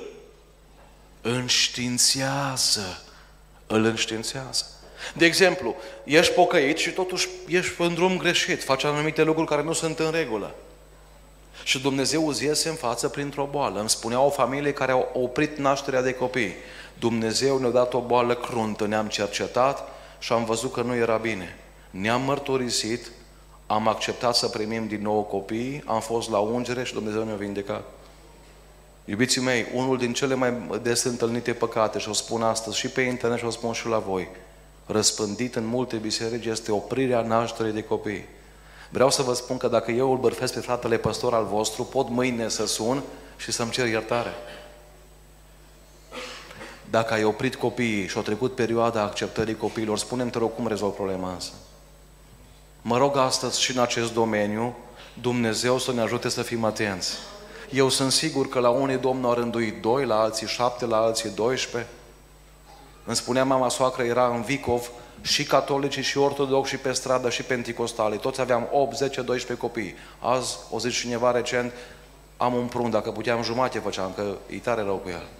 înștiințează. Îl înștiințează. De exemplu, ești pocăit și totuși ești pe un drum greșit, faci anumite lucruri care nu sunt în regulă. Și Dumnezeu îți iese în față printr-o boală. Îmi spunea o familie care a oprit nașterea de copii. Dumnezeu ne-a dat o boală cruntă, ne-am cercetat și am văzut că nu era bine. Ne-am mărturisit, am acceptat să primim din nou copii, am fost la ungere și Dumnezeu ne-a vindecat. Iubiții mei, unul din cele mai des întâlnite păcate, și o spun astăzi și pe internet și o spun și la voi, răspândit în multe biserici, este oprirea nașterii de copii. Vreau să vă spun că dacă eu îl bărfesc pe fratele păstor al vostru, pot mâine să sun și să-mi cer iertare. Dacă ai oprit copiii și a trecut perioada acceptării copiilor, spune-mi, te rog, cum rezolv problema asta? Mă rog astăzi și în acest domeniu, Dumnezeu să ne ajute să fim atenți. Eu sunt sigur că la unii Domnul a rânduit 2, la alții 7, la alții 12. Îmi spunea mama soacră, era în Vicov, și catolici, și ortodoxi, și pe stradă, și penticostali. Toți aveam 8, 10, 12 copii. Azi, o zis cineva recent, am un prunc, dacă puteam jumate făceam, că e tare rău cu el.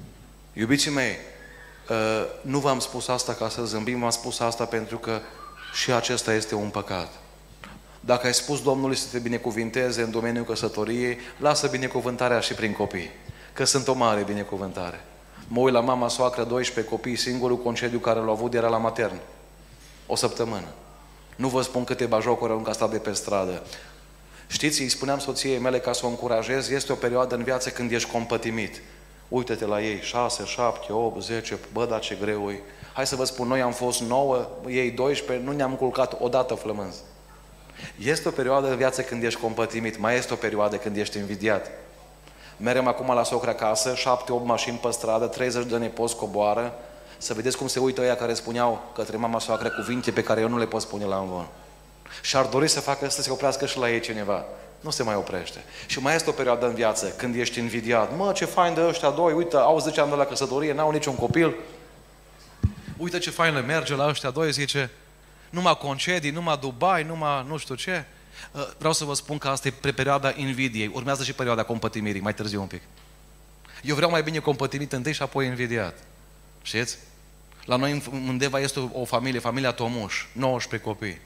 Iubiții mei, nu v-am spus asta ca să zâmbim, v-am spus asta pentru că Și acesta este un păcat. Dacă ai spus Domnului să te binecuvinteze în domeniul căsătoriei, lasă binecuvântarea și prin copii. Că sunt o mare binecuvântare. Mă uit la mama soacră, 12 copii, singurul concediu care l-a avut era la matern. O săptămână. Nu vă spun câte bajocuri au încă stat de pe stradă. Știți, îi spuneam soției mele ca să o încurajez, este o perioadă în viață când ești compătimit. Uită-te la ei, 6, 7, 8, 10, bă, dar ce greu e. Hai să vă spun, noi am fost 9, ei 12, nu ne-am culcat odată flămânzi. Este o perioadă în viață când ești compătimit, mai este o perioadă când ești invidiat. Merem acum la socră acasă, 7-8 mașini pe stradă, 30 de nepoți coboară, să vedeți cum se uită ăia care spuneau către mama soacră cuvinte pe care eu nu le pot spune la învon. Și ar dori să facă să se oprească și la ei cineva. Nu se mai oprește. Și mai este o perioadă în viață când ești invidiat. Mă, ce fain de ăștia doi, uite, au 10 ani de la căsătorie, n-au niciun copil. Uite ce fain le merge la ăștia doi, zice, numai concedii, numai Dubai, numai nu știu ce. Vreau să vă spun că asta e perioada invidiei. Urmează și perioada compătimirii, mai târziu un pic. Eu vreau mai bine compătimit întâi și apoi invidiat. Știți? La noi în Deva este o familie, familia Tomuș, 19 copii.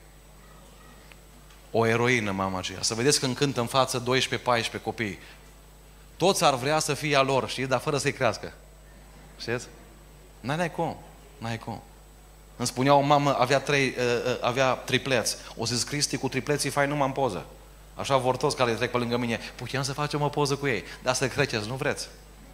O eroină mama aceea. Să vedeți când cântă în față 12-14 copii. Toți ar vrea să fie a lor, știți? Dar fără să-i crească. Știți? N-ai cum. N-ai cum. Îmi spunea o mamă, avea tripleți. O zis, Cristi, cu tripleții fain numai în poză. Așa vor toți care trec pe lângă mine. Putem să facem o poză cu ei. Dar să creceți, nu vreți.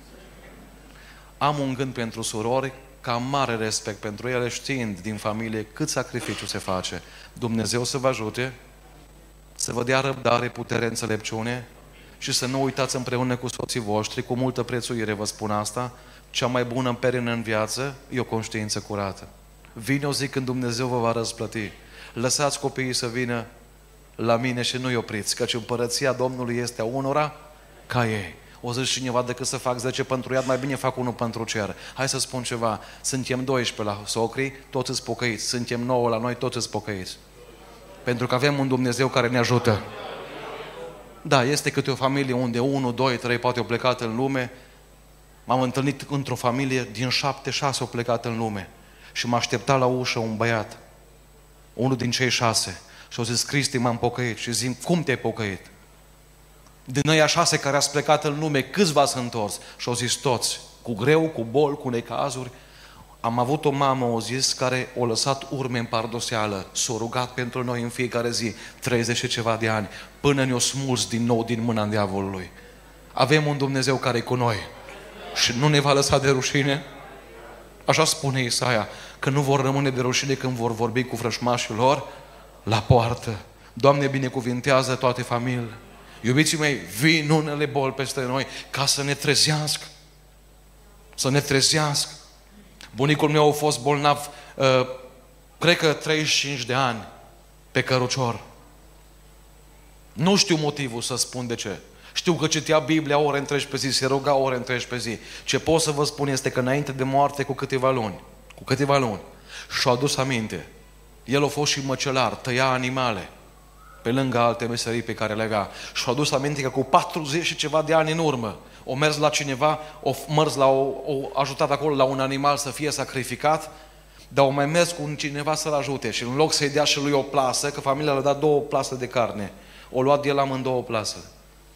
Am un gând pentru surori, ca mare respect pentru ele, știind din familie cât sacrificiu se face. Dumnezeu să vă ajute, să vă dea răbdare, putere, înțelepciune și să nu uitați împreună cu soții voștri, cu multă prețuire vă spun asta, cea mai bună perină în viață e o conștiință curată. Vine o zi când Dumnezeu vă va răsplăti. Lăsați copiii să vină la mine și nu-i opriți, căci împărăția Domnului este a unora ca ei. O zice cineva, decât să fac 10 pentru iad, mai bine fac unul pentru cer. Hai să spun ceva, suntem 12 la socrii, toți îți pocăiți. Suntem 9 la noi, toți îți pocăiți. Pentru că avem un Dumnezeu care ne ajută. Da, este câte o familie unde 1, 2, 3 poate au plecat în lume. M-am întâlnit într-o familie, din 7, 6 au plecat în lume. Și m-a așteptat la ușă un băiat, unul din cei 6. Și au zis, Cristi, m-am pocăit. Și zic, cum te-ai pocăit? Din ăia 6 care ați plecat în lume, câți v-ați întors? Și au zis toți, cu greu, cu bol, cu necazuri. Am avut o mamă, o zis, care o lăsat urme în pardoseală, s-a rugat pentru noi în fiecare zi, 30 și ceva de ani, până ne-o smuls din nou din mâna diavolului. Avem un Dumnezeu care e cu noi și nu ne va lăsa de rușine. Așa spune Isaia, că nu vor rămâne de rușine când vor vorbi cu vrăjmașii lor la poartă. Doamne, binecuvintează toate familiile. Iubiții mei, vin unele boli peste noi ca să ne trezească. Să ne trezească. Bunicul meu a fost bolnav, cred că 35 de ani, pe cărucior. Nu știu motivul să spun de ce. Știu că citea Biblia ore întregi pe zi, se ruga ore întregi pe zi. Ce pot să vă spun este că înainte de moarte cu câteva luni, și-a adus aminte. El a fost și măcelar, tăia animale, pe lângă alte meserii pe care le avea. Și-a adus aminte că cu 40 și ceva de ani în urmă, o mers la cineva, o ajutat acolo la un animal să fie sacrificat, dar o mai mers cu cineva să-l ajute. Și în loc să-i dea și lui o plasă, că familia le-a dat 2 plase de carne, o luat de el amândouă plasă.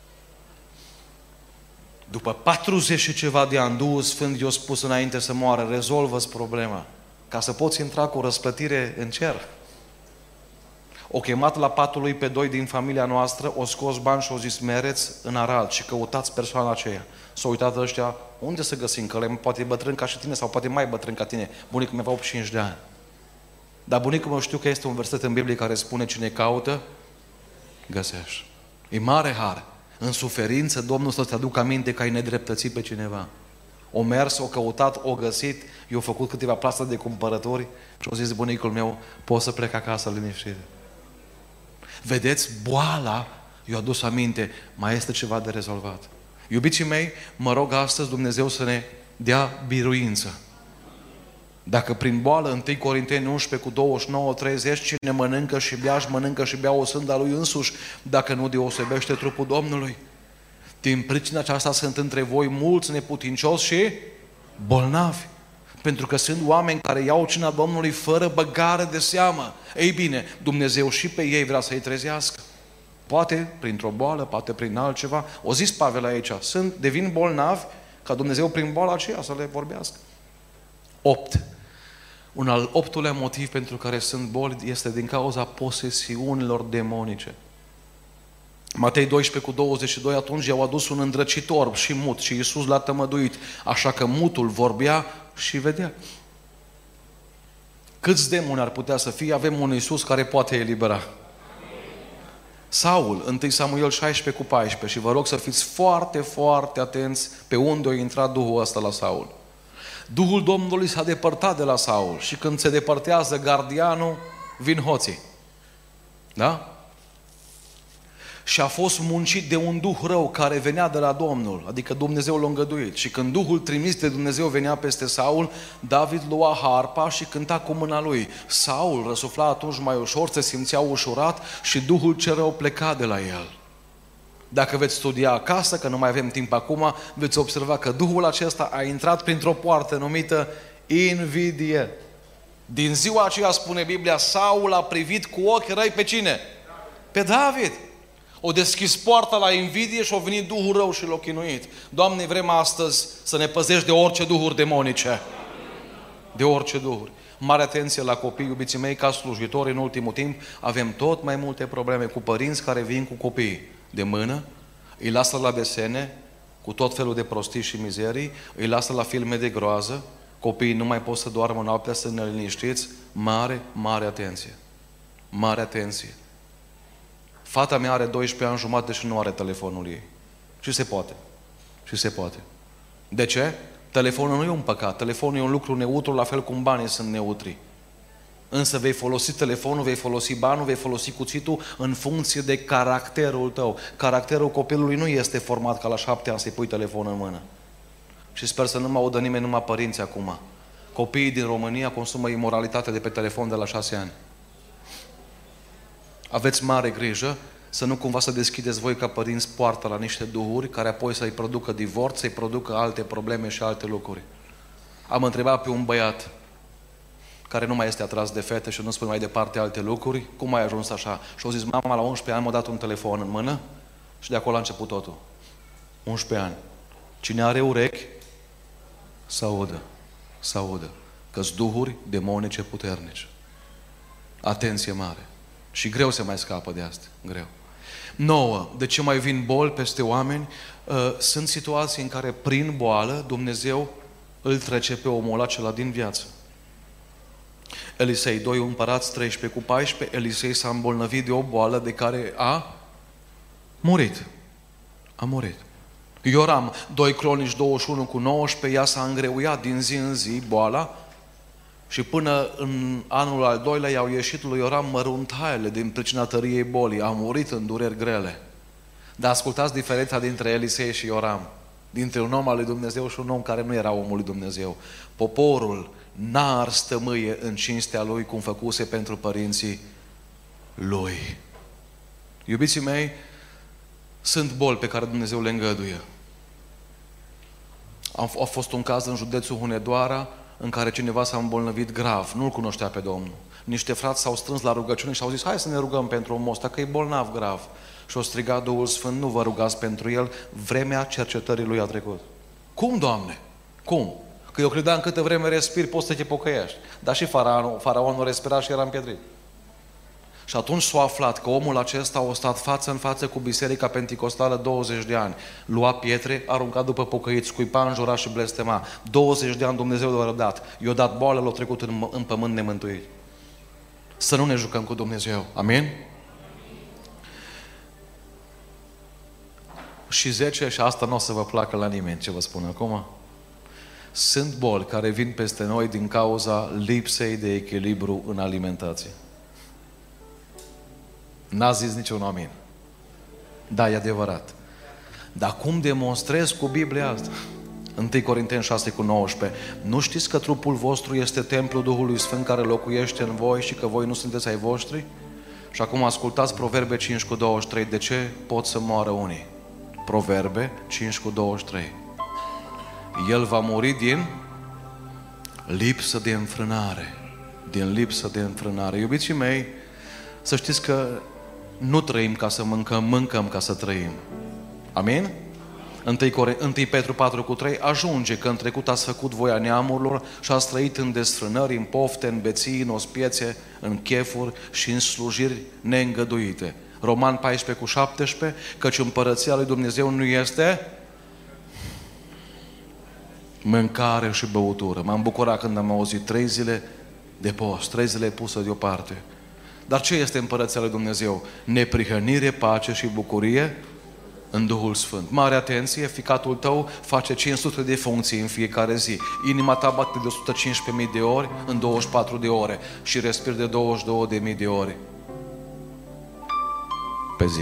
După 40 și ceva de ani, Duhul Sfânt i-a spus înainte să moară, rezolvă-ți problema, ca să poți intra cu răsplătire în cer. O chemat la patul lui pe 2 din familia noastră, o scos bani și o zis, mereți în Arad și căutați persoana aceea. S-au uitat ăștia, unde să găsim? Că poate e bătrân ca și tine sau poate mai bătrân ca tine. Bunicul meu avea 85 de ani. Dar bunicul meu știu că este un verset în Biblie care spune, cine caută, găsești. E mare har. În suferință, Domnul să-ți aducă aminte că ai nedreptățit pe cineva. O mers, o căutat, o găsit, i-a făcut câteva plase de cumpărători și a zis bunicul meu, pot să plec acasă liniștit. Vedeți, boala i-a adus aminte, mai este ceva de rezolvat. Iubiții mei, mă rog astăzi Dumnezeu să ne dea biruință. Dacă prin boală, 1 Corinteni 11 cu 29, 30, cine mănâncă și bea, și mănâncă și bea o sânda lui însuși, dacă nu deosebește trupul Domnului. Din pricina aceasta sunt între voi mulți neputincioși și bolnavi. Pentru că sunt oameni care iau cina Domnului fără băgare de seamă. Ei bine, Dumnezeu și pe ei vrea să-i trezească. Poate printr-o boală, poate prin altceva. O zis Pavel aici, devin bolnavi ca Dumnezeu prin boala aceea să le vorbească. 8. Un al 8-lea motiv pentru care sunt boli este din cauza posesiunilor demonice. Matei 12:22, atunci i-au adus un îndrăcitor și mut și Iisus l-a tămăduit, așa că mutul vorbea și vedea. Câți demoni ar putea să fie? Avem un Iisus care poate elibera. Saul, 1 Samuel 16:14, și vă rog să fiți foarte, foarte atenți pe unde a intrat Duhul ăsta la Saul. Duhul Domnului s-a depărtat de la Saul și când se depărtează gardianul, vin hoții. Da? Și a fost muncit de un duh rău care venea de la Domnul, adică Dumnezeu l-a îngăduit. Și când Duhul trimis de Dumnezeu venea peste Saul, David lua harpa și cânta cu mâna lui. Saul răsufla atunci mai ușor, se simțea ușurat și Duhul cel rău pleca de la el. Dacă veți studia acasă, că nu mai avem timp acum, veți observa că Duhul acesta a intrat printr-o poartă numită invidie. Din ziua aceea, spune Biblia, Saul a privit cu ochi răi pe cine? Pe David. O deschis poarta la invidie și a venit Duhul rău și l-a chinuit. Doamne, vrem astăzi să ne păzești de orice duhuri demonice. De orice duhuri. Mare atenție la copii, iubiții mei, ca slujitori în ultimul timp, avem tot mai multe probleme cu părinți care vin cu copii de mână, îi lasă la desene, cu tot felul de prostii și mizerii, îi lasă la filme de groază, copiii nu mai pot să doarmă noaptea, să ne liniștiți. Mare, mare atenție. Mare atenție. Fata mea are 12 ani jumate și nu are telefonul ei. Și se poate. Și se poate. De ce? Telefonul nu e un păcat. Telefonul e un lucru neutru, la fel cum banii sunt neutri. Însă vei folosi telefonul, vei folosi banul, vei folosi cuțitul în funcție de caracterul tău. Caracterul copilului nu este format ca la 7 ani să-i pui telefonul în mână. Și sper să nu mă audă nimeni, numai părinți acum. Copiii din România consumă imoralitate de pe telefon de la 6 ani. Aveți mare grijă să nu cumva să deschideți voi ca părinți poarta la niște duhuri care apoi să-i producă divorț, să-i producă alte probleme și alte lucruri. Am întrebat pe un băiat care nu mai este atras de fete și nu spune mai departe alte lucruri, cum ai ajuns așa? Și au zis, mama la 11 ani m-a dat un telefon în mână și de acolo a început totul. 11 ani. Cine are urechi, să audă. Să audă. Că-s duhuri demonice puternici. Atenție mare. Și greu se mai scapă de asta. Greu. 9. De ce mai vin boli peste oameni? Sunt situații în care prin boală Dumnezeu îl trece pe omul acela din viață. Elisei, 2 Împărați 13:14, Elisei s-a îmbolnăvit de o boală de care a murit. A murit. Ioram, 2 Cronici 21:19, ea s-a îngreuiat din zi în zi boala și până în anul al doilea i-au ieșit lui Ioram măruntaiele din pricina tăriei bolii. A murit în dureri grele. Dar ascultați diferența dintre Elisei și Ioram. Dintre un om al lui Dumnezeu și un om care nu era omul lui Dumnezeu. Poporul n-a ars tămâie în cinstea lui cum făcuse pentru părinții lui. Iubiții mei, sunt boli pe care Dumnezeu le îngăduie. A fost un caz în județul Hunedoara în care cineva s-a îmbolnăvit grav. Nu-L cunoștea pe Domnul. Niște frați s-au strâns la rugăciune și au zis, hai să ne rugăm pentru omul ăsta, că e bolnav grav. Și o strigat Duhul Sfânt, nu vă rugați pentru el, vremea cercetării lui a trecut. Cum, Doamne? Cum? Că eu credeam câtă vreme respiri, poți să te pocăiești. Dar și faraonul respira și era împietrit. Și atunci s-a aflat că omul acesta a stat față în față cu Biserica Penticostală 20 de ani. Lua pietre, arunca după pocăiți, scuipa, înjura și blestema. 20 de ani Dumnezeu l-a răbdat. I-a dat boală, l-a trecut în pământ nemântuit. Să nu ne jucăm cu Dumnezeu. Amin? Și 10, și asta nu o să vă placă la nimeni ce vă spun acum. Sunt boli care vin peste noi din cauza lipsei de echilibru în alimentație. N-a zis niciun amin. Da, e adevărat. Dar cum demonstrez cu Biblia asta? 1 Corinteni 6:19. Nu știți că trupul vostru este templul Duhului Sfânt care locuiește în voi și că voi nu sunteți ai voștri? Și acum ascultați Proverbe 5:23. De ce pot să moară unii? Proverbe 5:23. El va muri din lipsă de înfrânare. Din lipsă de înfrânare. Iubiții mei, să știți că nu trăim ca să mâncăm, mâncăm ca să trăim. Amin? 1 Petru 4:3 ajunge că în trecut ați făcut voia neamurilor și ați trăit în desfrânări, în pofte, în beții, în ospiețe, în chefuri și în slujiri neîngăduite. Roman 14:17, căci împărăția lui Dumnezeu nu este mâncare și băutură. M-am bucurat când am auzit 3 zile de post, 3 zile pusă deoparte. Dar ce este împărăția lui Dumnezeu? Neprihănire, pace și bucurie în Duhul Sfânt. Mare atenție, ficatul tău face 500 de funcții în fiecare zi. Inima ta bate de 115.000 de ori în 24 de ore și respiri de 22.000 de ori pe zi.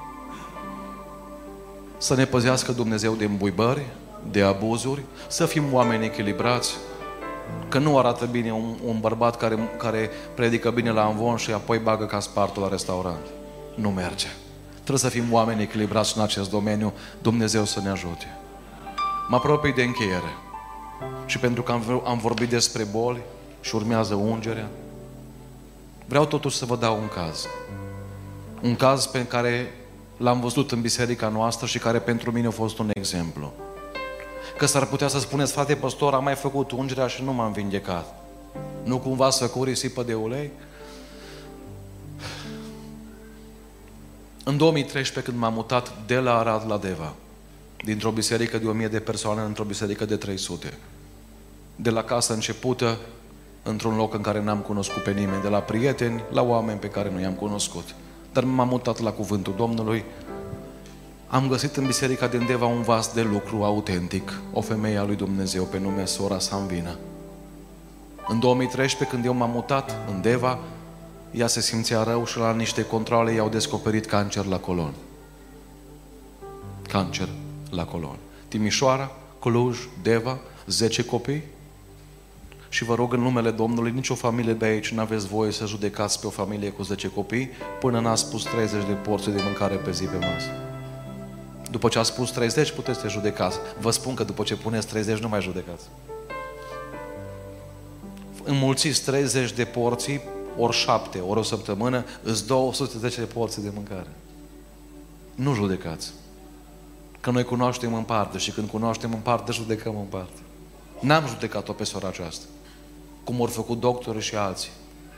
Să ne păzească Dumnezeu de îmbuibări, de abuzuri, să fim oameni echilibrați, că nu arată bine un bărbat care predică bine la amvon și apoi bagă ca spartul la restaurant. Nu merge. Trebuie să fim oameni echilibrați în acest domeniu. Dumnezeu să ne ajute. Mă apropii de încheiere. Și pentru că am vorbit despre boli și urmează ungerea, vreau totuși să vă dau un caz. Un caz pe care l-am văzut în biserica noastră și care pentru mine a fost un exemplu. Că s-ar putea să spuneți, frate păstor, am mai făcut ungerea și nu m-am vindecat. Nu cumva să făcut risipă de ulei? În 2013, când m-am mutat de la Arad la Deva, dintr-o biserică de 1000 de persoane într-o biserică de 300, de la casă începută, într-un loc în care n-am cunoscut pe nimeni, de la prieteni la oameni pe care nu i-am cunoscut. Dar m-am mutat la cuvântul Domnului. Am găsit în biserica din Deva un vas de lucru autentic, o femeie a lui Dumnezeu pe nume sora Samvina. În 2013, când eu m-am mutat în Deva, ea se simțea rău și la niște controle i-au descoperit cancer la colon. Cancer la colon. Timișoara, Cluj, Deva, 10 copii. Și vă rog în numele Domnului, nicio familie de aici nu aveți voie să judecați pe o familie cu 10 copii până n-ați spus 30 de porții de mâncare pe zi pe masă. După ce ați spus 30, puteți să judecați. Vă spun că după ce puneți 30, nu mai judecați. Înmulțiți 30 de porții, ori 7, ori o săptămână, îți 210 de porții de mâncare. Nu judecați. Că noi cunoaștem în parte și când cunoaștem în parte, judecăm în parte. N-am judecat-o pe sora aceasta, cum au făcut doctorii și alții.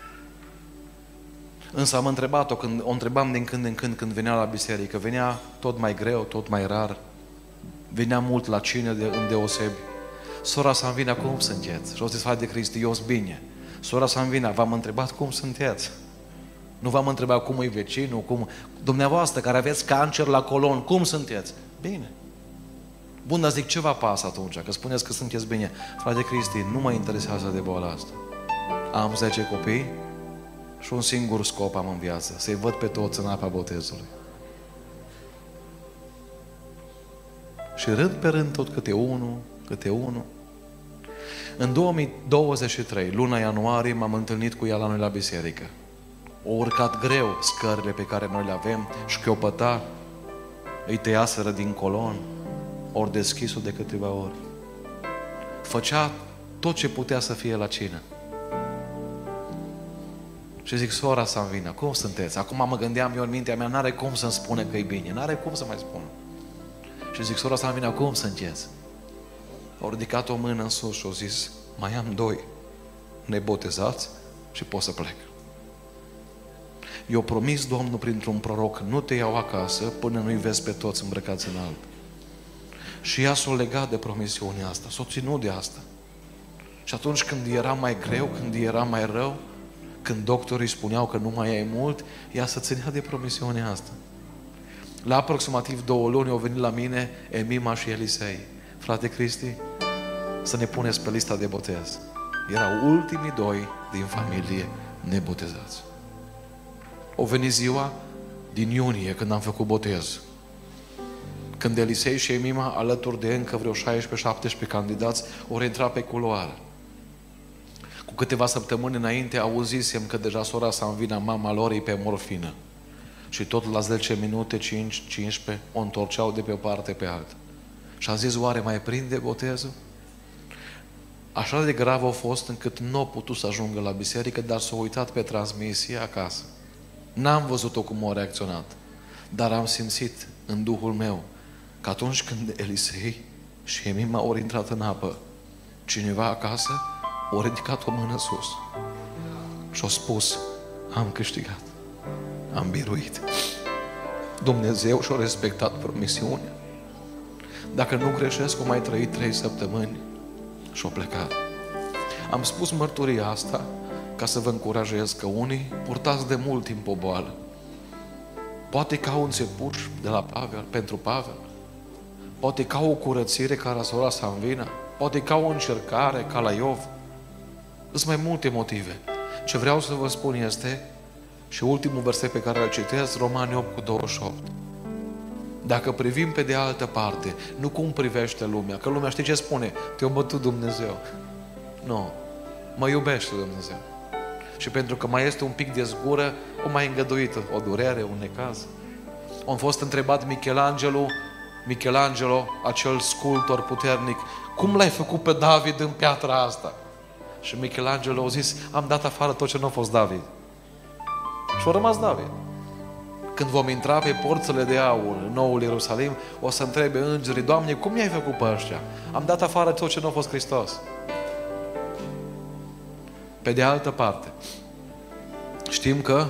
Însă am întrebat-o, o întrebam din când în când când venea la biserică. Venea tot mai greu, tot mai rar. Venea mult la cină îndeosebi. Sora Samvina, cum sunteți? Și o zis, frate Cristi, eu sunt bine. Sora Samvina, v-am întrebat cum sunteți. Nu v-am întrebat cum e vecinul, cum... Dumneavoastră care aveți cancer la colon, cum sunteți? Bine. Bun, dar zic, ce vă pasă atunci? Că spuneți că sunteți bine. Frate Cristi, nu mă interesează de boala asta. Am 10 copii și un singur scop am în viață. Să-i văd pe toți în apa botezului. Și rând pe rând tot câte unul. În 2023, luna ianuarie, m-am întâlnit cu ea la noi la biserică. O urcat greu scările pe care noi le avem, șchiopăta, îi tăiaseră din colon, ori deschis-o de câteva ori. Făcea tot ce putea să fie la cină. Și zic, sora Samvina, cum sunteți? Acum mă gândeam eu în mintea mea, n-are cum să-mi spune că e bine, n-are cum să mai spună. Și zic, sora Samvina, cum sunteți? Au ridicat o mână în sus și au zis, mai am 2 nebotezați și pot să plec. Eu promis Domnul printr-un proroc, nu te iau acasă până nu-i vezi pe toți îmbrăcați în alb. Și ea s-a legat de promisiunea asta, s-a ținut de asta. Și atunci când era mai greu, când era mai rău, când doctorii spuneau că nu mai e mult, ea se ținea de promisiunea asta. La aproximativ 2 luni au venit la mine Emima și Elisei. Frate Cristi, să ne puneți pe lista de botez. Erau ultimii 2 din familie nebotezați. O venit ziua din iunie, când am făcut botez. Când Elisei și Emima, alături de încă vreo 16-17 candidați, au intrat pe culoară. Cu câteva săptămâni înainte auzisem că deja sora Samvina, mama lor, e pe morfină. Și tot la 10 minute, 5-15, o întorceau de pe o parte pe alta. Și am zis, oare mai prinde botezul? Așa de grav a fost încât nu a putut să ajungă la biserică, dar s-a uitat pe transmisie acasă. N-am văzut-o cum a reacționat, dar am simțit în Duhul meu că atunci când Elisei și Emima au intrat în apă, cineva acasă a ridicat o mână sus și a spus: am câștigat, am biruit. Dumnezeu și-a respectat promisiunea. Dacă nu greșesc, au mai trăit 3 săptămâni și au plecat. Am spus mărturia asta ca să vă încurajez că unii purtați de mult timp o boală. Poate ca un țepuș de la Pavel, pentru Pavel. Poate ca o curățire ca la sora Samvina. Poate ca o încercare ca la Iov. Sunt mai multe motive. Ce vreau să vă spun este, și ultimul verset pe care îl citesc, Romani 8:28. Dacă privim pe de altă parte, nu cum privește lumea, că lumea știe ce spune? Te-a bătut Dumnezeu. Nu. Mă iubește Dumnezeu. Și pentru că mai este un pic de zgură, o mai îngăduit o durere, un necaz. Am fost întrebat Michelangelo, acel sculptor puternic, cum l-ai făcut pe David în piatra asta? Și Michelangelo a zis: am dat afară tot ce nu a fost David. Și a rămas David. Când vom intra pe porțile de aur în noul Ierusalim, o să întrebe îngerii: Doamne, cum i-ai făcut pe ăștia? Am dat afară tot ce nu a fost Hristos. Pe de altă parte, știm că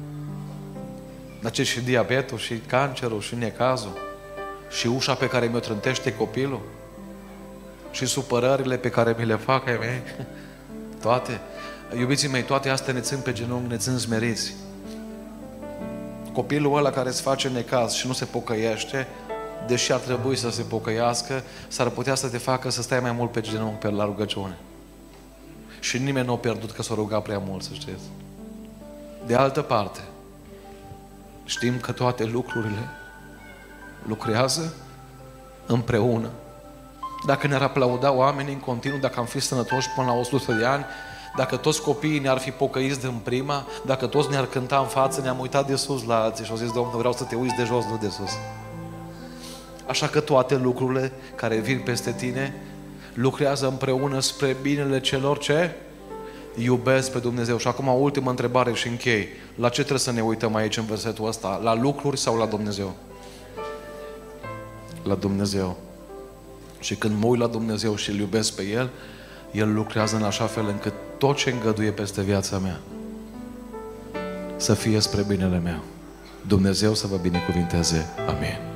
și diabetul, și cancerul, și necazul, și ușa pe care mi-o trântește copilul, și supărările pe care mi le fac ai mei, toate, iubiții mei, toate astea ne țin pe genunchi, ne țin smeriți. Copilul ăla care îți face necaz și nu se pocăiește, deși ar trebui să se pocăiască, s-ar putea să te facă să stai mai mult pe genunchi pe la rugăciune. Și nimeni nu a pierdut că s-a rugat prea mult, să știți. De altă parte, știm că toate lucrurile lucrează împreună. Dacă ne-ar aplauda oamenii în continuu, dacă am fi sănătoși până la 100 de ani, dacă toți copiii ne-ar fi pocăiți din prima, dacă toți ne-ar cânta în față, ne-am uitat de sus la alții și au zis: Domnul, vreau să te uiți de jos, nu de sus. Așa că toate lucrurile care vin peste tine lucrează împreună spre binele celor ce iubesc pe Dumnezeu. Și acum o ultimă întrebare și închei. La ce trebuie să ne uităm aici în versetul ăsta? La lucruri sau la Dumnezeu? La Dumnezeu. Și când mă uit la Dumnezeu și îl iubesc pe El, El lucrează în așa fel încât tot ce îngăduie peste viața mea să fie spre binele meu. Dumnezeu să vă binecuvinteze. Amin.